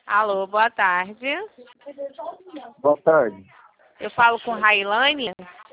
Alô, boa tarde. Boa tarde. Eu falo com Railane.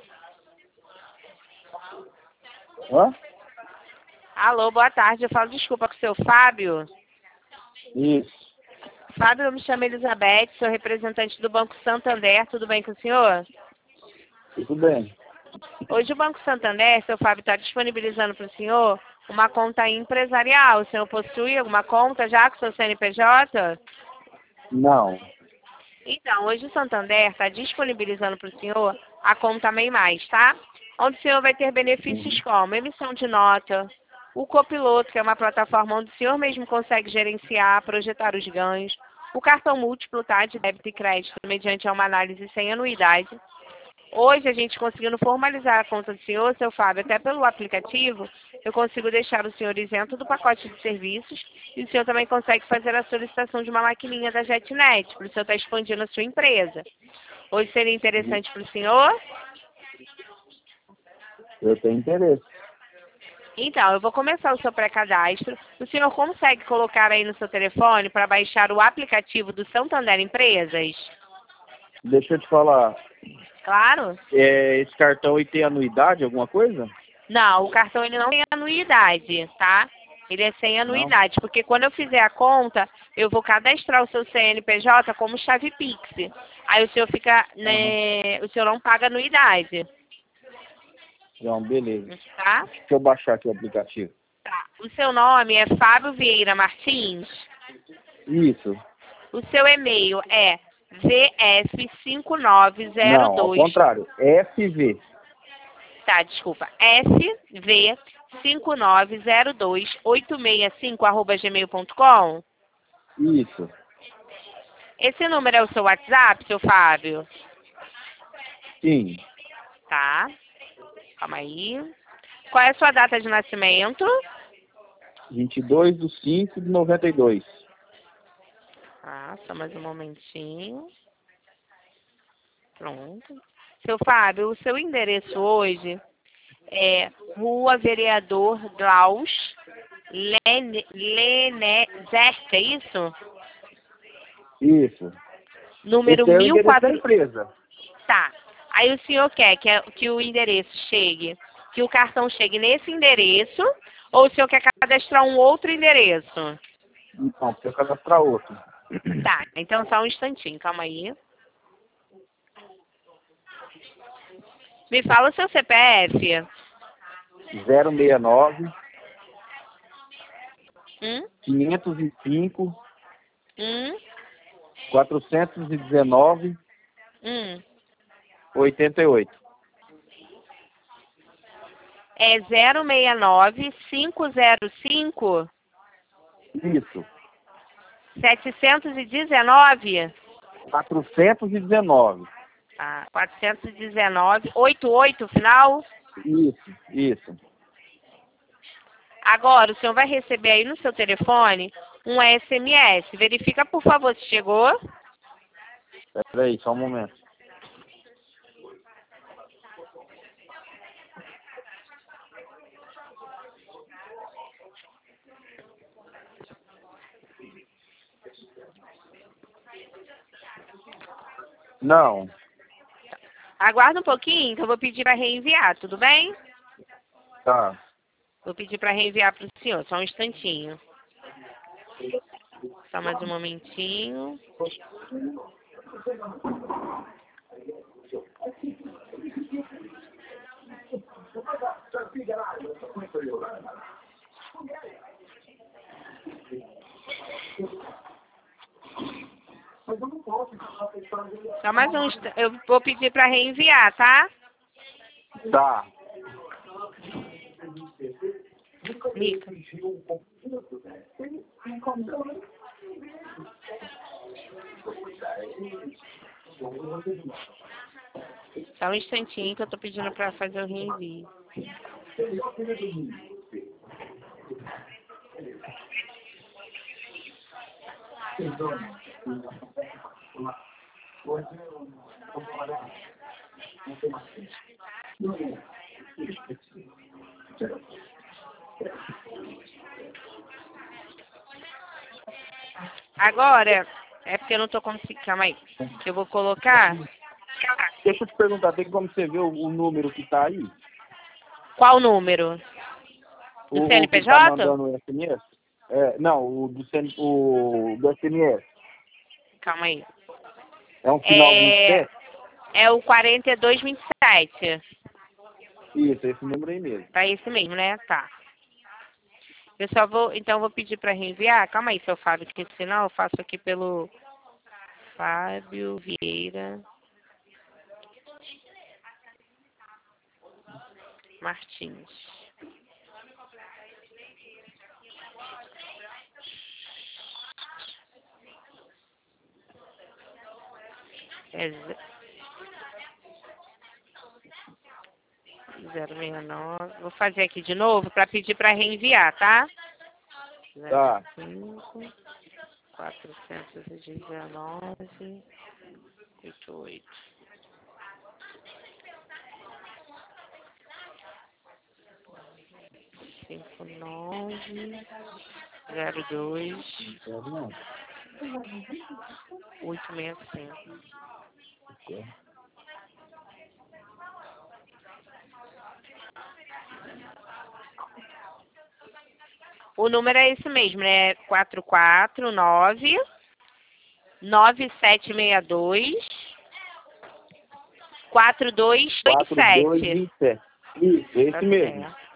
Hã? Alô, boa tarde. Eu falo desculpa com o seu Fábio. Isso. Fábio, eu me chamo Elizabeth, sou representante do Banco Santander. Tudo bem com o senhor? Tudo bem. Hoje o Banco Santander, seu Fábio, está disponibilizando para o senhor uma conta empresarial. O senhor possui alguma conta já com o seu CNPJ? Não. Então, hoje o Santander está disponibilizando para o senhor a conta MEI Mais, tá? Onde o senhor vai ter benefícios como emissão de nota, o copiloto, que é uma plataforma onde o senhor mesmo consegue gerenciar, projetar os ganhos, o cartão múltiplo, tá? De débito e crédito, mediante uma análise sem anuidade. Hoje, a gente conseguindo formalizar a conta do senhor, seu Fábio, até pelo aplicativo, eu consigo deixar o senhor isento do pacote de serviços e o senhor também consegue fazer a solicitação de uma maquininha da JetNet, para o senhor estar expandindo a sua empresa. Hoje seria interessante para o senhor? Eu tenho interesse. Então, eu vou começar o seu pré-cadastro. O senhor consegue colocar aí no seu telefone para baixar o aplicativo do Santander Empresas? Deixa eu te falar. Claro? Esse cartão aí tem anuidade, alguma coisa? Não, o cartão ele não tem anuidade, tá? Ele é sem Não. anuidade, porque quando eu fizer a conta, eu vou cadastrar o seu CNPJ como chave Pix. Aí o senhor fica, né, o senhor não paga anuidade, Não, beleza. tá? Deixa eu baixar aqui o aplicativo. Tá. O seu nome é Fábio Vieira Martins. Isso. O seu e-mail é Não, ao vf5902. contrário. FV. Tá, desculpa. SV59028665@gmail.com. Isso. Esse número é o seu WhatsApp, seu Fábio? Sim. Tá. Calma aí. Qual é a sua data de nascimento? 22/5/92. Ah, só mais um momentinho. Pronto. Seu Fábio, o seu endereço hoje é Rua Vereador Glaus Lenezert, é isso? Isso. Número Esse é o endereço da 1400. empresa. Tá. Aí o senhor quer que o endereço chegue, que o cartão chegue nesse endereço, ou o senhor quer cadastrar um outro endereço? Não, precisa cadastrar outro. Tá, então só um instantinho, calma aí. Me fala o seu CPF. 069 Hum? 505 Hum? 419 Hum. 88. É 069-505-719? Isso. 419. Ah, 419, 88 final? Isso. Agora, o senhor vai receber aí no seu telefone um SMS. Verifica, por favor, se chegou. Peraí, só um momento. Não. Aguarda um pouquinho, que eu vou pedir para reenviar, tudo bem? Tá. Vou pedir para reenviar para o senhor, só um instantinho. Só mais um momentinho. Só mais um instante. Eu vou pedir para reenviar, tá? Tá. Mica. Só um instantinho que eu tô pedindo para fazer o reenvio. Agora, É porque eu não tô conseguindo. Calma aí. Que eu vou colocar. Deixa eu te perguntar, tem como você ver o número que tá aí? Qual número? Do O que tá CNPJ? mandando o SMS? Não, o do SMS. Calma aí. É um final 27? É o 4227. Isso, esse número aí mesmo. Tá esse mesmo, né? Tá. Eu só vou. Então eu vou pedir pra reenviar. Calma aí, seu Fábio, que senão eu faço aqui pelo Fábio Vieira Martins. É 069. Vou fazer aqui de novo para pedir para reenviar, tá? Tá. 05 419 88. Cinco nove 02 865. O número é esse mesmo, né? 449 9762 4287. 4227. Isso, esse Tá mesmo. certo.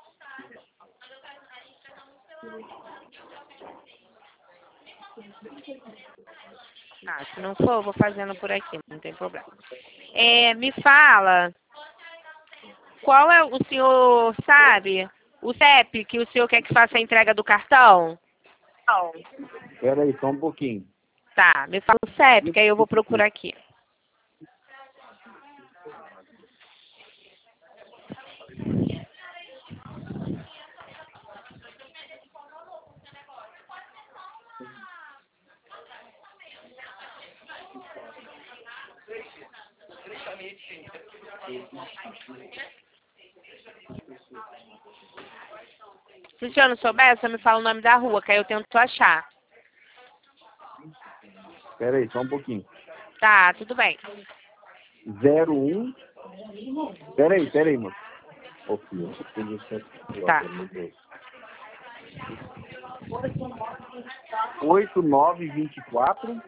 Ah, se não for, eu vou fazendo por aqui, não tem problema. Me fala, qual é o senhor sabe o CEP que o senhor quer que faça a entrega do cartão? Espera aí, só um pouquinho. Tá, me fala o CEP, que aí eu vou procurar aqui. Se o senhor não souber, você me fala o nome da rua, que aí eu tento achar. Espera aí, só um pouquinho. Tá, tudo bem. 01. Espera aí, moço. Ô, filho, Tá. 8924.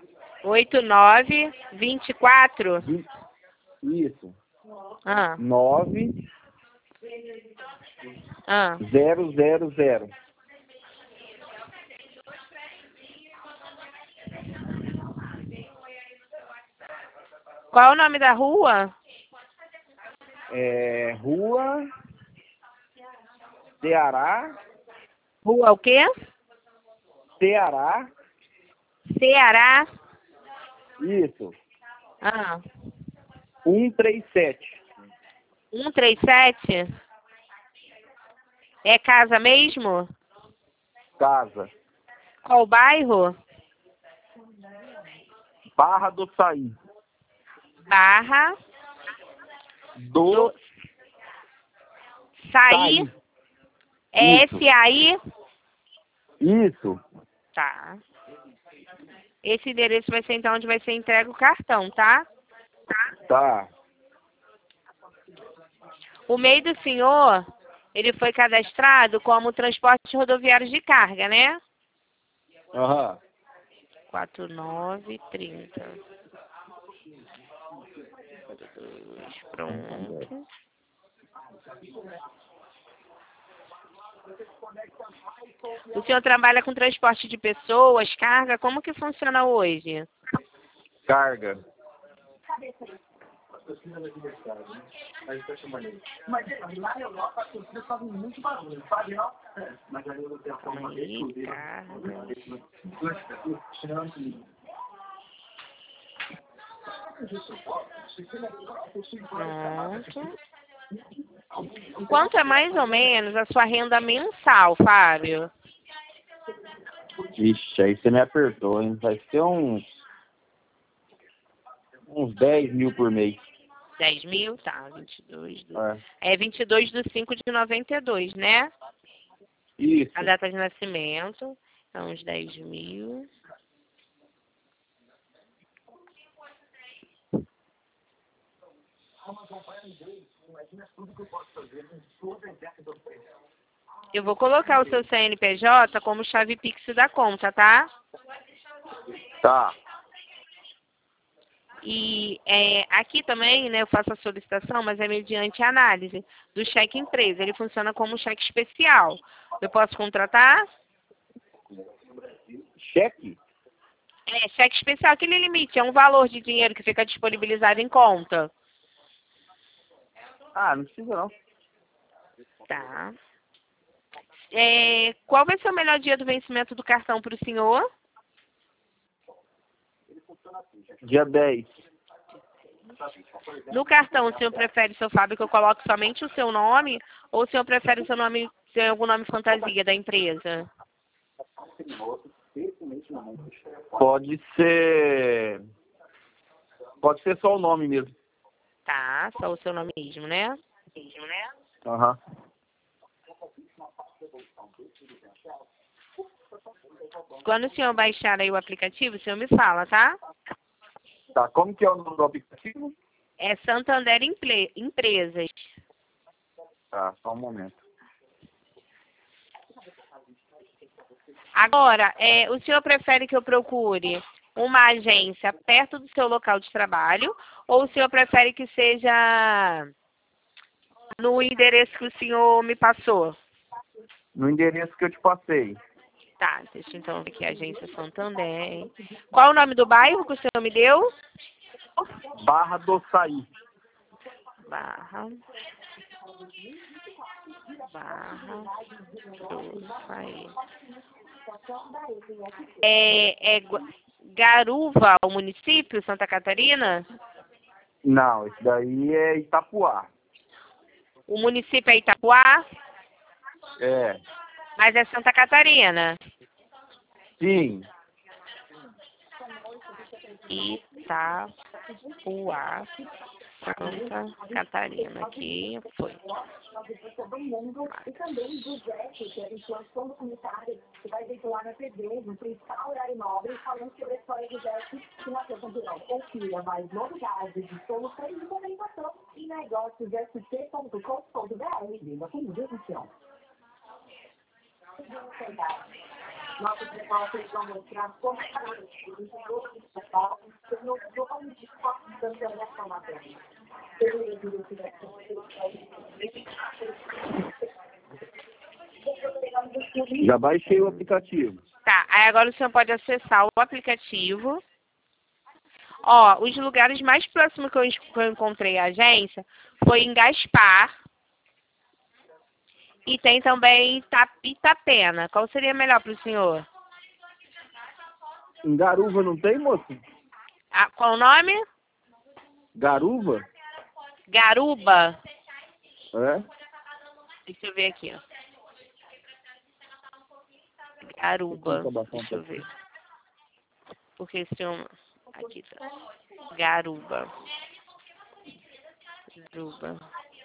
8924. Isso. Ah, 9000. ah. Qual é o nome da rua? Rua Ceará. Rua o quê? Ceará. Ceará. Isso. Ah. 137. 137? É casa mesmo? Casa. Qual bairro? Barra do Saí. Barra do Saí. É Isso. S-A-I? Isso. Tá. Esse endereço vai ser então onde vai ser entregue o cartão, tá? Tá. O MEI do senhor, ele foi cadastrado como transporte rodoviário de carga, né? Aham. 4930. Pronto. O senhor trabalha com transporte de pessoas, carga? Como que funciona hoje? Carga. Aí, carga. Pronto. Quanto é mais ou menos a sua renda mensal, Fábio? Ixi, aí você me apertou, hein? Vai ser uns 10 mil por mês. 10 mil? Tá, 22 do... É 22 de 5 de 92, né? Isso. A data de nascimento. Então, uns 10 mil. Eu vou colocar o seu CNPJ como chave Pix da conta, tá? Tá. E aqui também, né, eu faço a solicitação, mas é mediante análise do cheque empresa. Ele funciona como cheque especial. Eu posso contratar? Cheque? É, cheque especial, aquele limite, é um valor de dinheiro que fica disponibilizado em conta. Ah, não precisa não. Tá. Qual vai ser o melhor dia do vencimento do cartão para o senhor? Dia 10. No cartão, o senhor prefere, seu Fábio, que eu coloque somente o seu nome? Ou o senhor prefere o seu nome, tem algum nome fantasia da empresa? Pode ser... Pode ser só o nome mesmo. Tá, só o seu nome mesmo, né? Aham. Quando o senhor baixar aí o aplicativo, o senhor me fala, tá? Tá, como que é o nome do aplicativo? É Santander Empresas. Tá, só um momento. Agora, o senhor prefere que eu procure uma agência perto do seu local de trabalho ou o senhor prefere que seja no endereço que o senhor me passou? No endereço que eu te passei. Tá, deixa eu então ver aqui, agência Santander. Qual o nome do bairro que o senhor me deu? Barra do Saí. Barra do Saí. Garuva, o município, Santa Catarina? Não, esse daí é Itapuá. O município é Itapuá, É. mas é Santa Catarina. Sim. Itapuá, Santa Catarina. Aqui foi. Todo mundo e também do Zete, que é a vinculação do comunitário, que vai veicular na TV, no principal horário nobre, falando sobre a história do Zete, que nasceu campeão. Confira mais novidades de soluções de comunicação e negócios sc.com.br. Viva com discussão. Nossos repórteres vão mostrar como é que o interior do Natal tornou totalmente distante da formação. Já baixei o aplicativo. Tá, aí agora o senhor pode acessar o aplicativo. Ó, os lugares mais próximos que eu encontrei a agência foi em Gaspar. E tem também Itapena. Qual seria melhor para o senhor? Em Garuva não tem, moço? Ah, qual o nome? Garuva? Garuba. É? Deixa eu ver aqui, ó. Garuba. Deixa eu ver. Porque esse é aqui tá. Garuba. Garuba.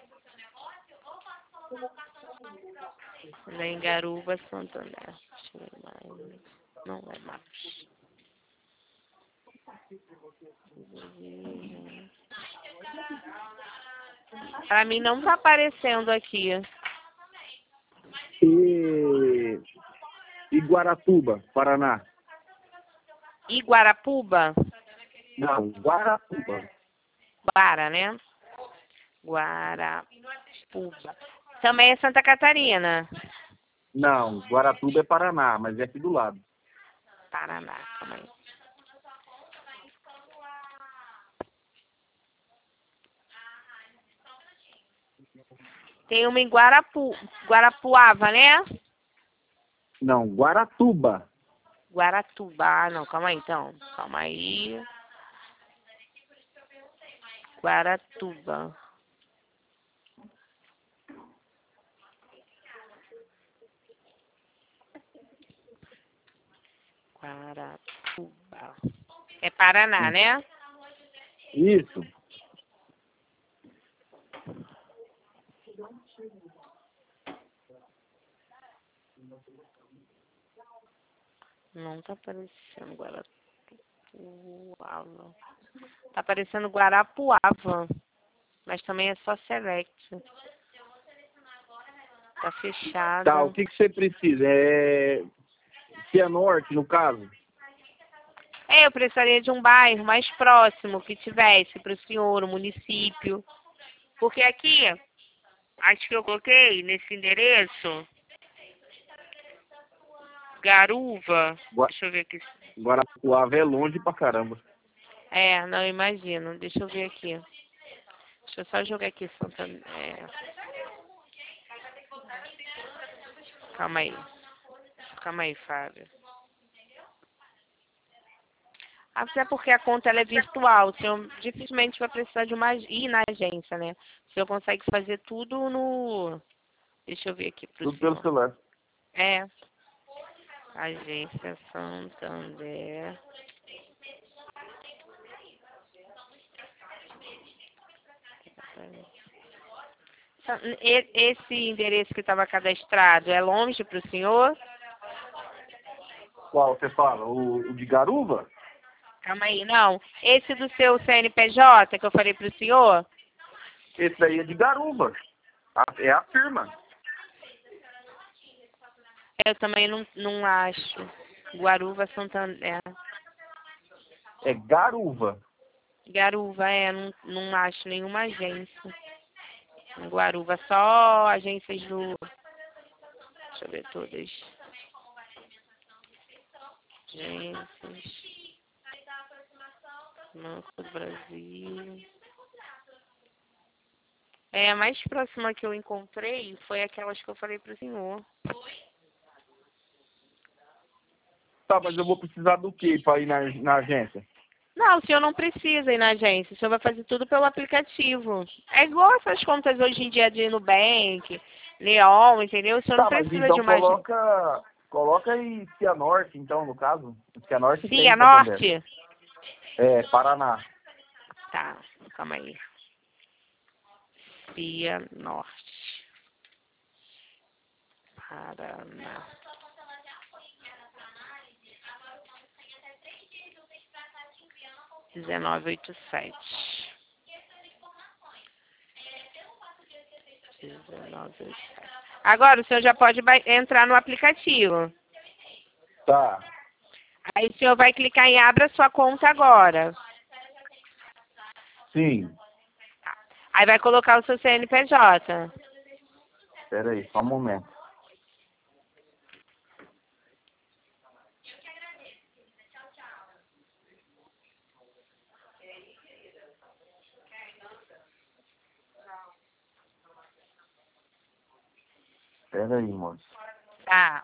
Lá em Garuba, Santander. Deixa eu ver mais. Não é mais. Pra mim não tá aparecendo aqui. E Guaratuba, Paraná. Iguarapuba? Não, Guaratuba. Guara, né? Guarapuba. Também é Santa Catarina. Não, Guaratuba é Paraná, mas é aqui do lado. Paraná, calma aí. Tem uma em Guarapuava, né? Não, Guaratuba. Guaratuba. Ah, não, calma aí então. Calma aí. Guaratuba. Guaratuba. É Paraná, né? Isso. Não tá aparecendo Guarapuava. Tá aparecendo Guarapuava. Mas também é só select. Tá fechado. Tá, o que você precisa? É Cianorte, no caso? Eu precisaria de um bairro mais próximo que tivesse para o senhor, o município. Porque aqui, acho que eu coloquei nesse endereço, Garuva. Deixa eu ver aqui. Guarapuava é longe pra caramba. Não imagino. Deixa eu ver aqui. Deixa eu só jogar aqui Santana. Calma aí, Fábio. Até porque a conta ela é virtual. O senhor dificilmente vai precisar de ir na agência, né? O senhor consegue fazer tudo no... Deixa eu ver aqui pro Tudo senhor. pelo celular. Agência Santander. Esse endereço que estava cadastrado é longe para o senhor? Qual você fala? O de Garuva? Calma aí, não. Esse do seu CNPJ que eu falei para o senhor? Esse daí é de Garuva. É a firma. Eu também não acho. Guaruva Santander. É Garuva. Garuva, não acho nenhuma agência. Em Guaruva, só agências do... Deixa eu ver todas. Agências. Banco do Brasil. A mais próxima que eu encontrei foi aquelas que eu falei pro senhor. Tá, mas eu vou precisar do que para ir na agência? Não, o senhor não precisa ir na agência. O senhor vai fazer tudo pelo aplicativo. É igual essas contas hoje em dia de Nubank, Neon, entendeu? O senhor não precisa então de uma agência. coloca aí Cianorte, então, no caso. Cianorte tem Cianorte? Paraná. Tá, calma aí. Cianorte. Paraná. (1987). 1987. Agora o senhor já pode entrar no aplicativo. Tá. Aí o senhor vai clicar em abra sua conta agora. Sim. Aí vai colocar o seu CNPJ. Espera aí, só um momento. Espera aí, moço. Tá.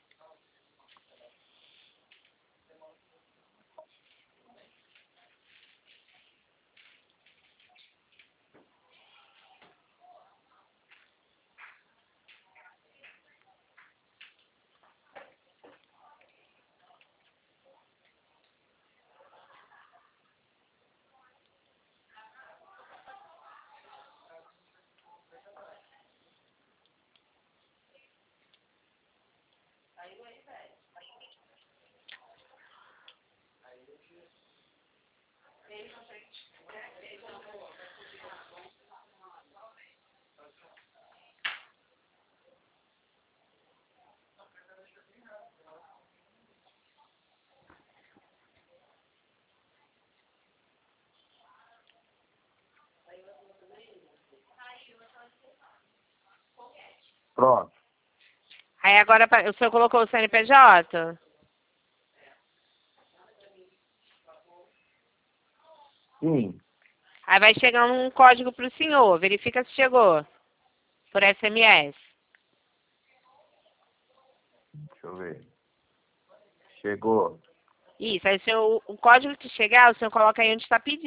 Pronto. Aí agora o senhor colocou o CNPJ? Sim. Aí vai chegar um código para o senhor. Verifica se chegou. Por SMS. Deixa eu ver. Chegou. Isso. Aí o código que chegar, o senhor coloca aí onde está pedindo.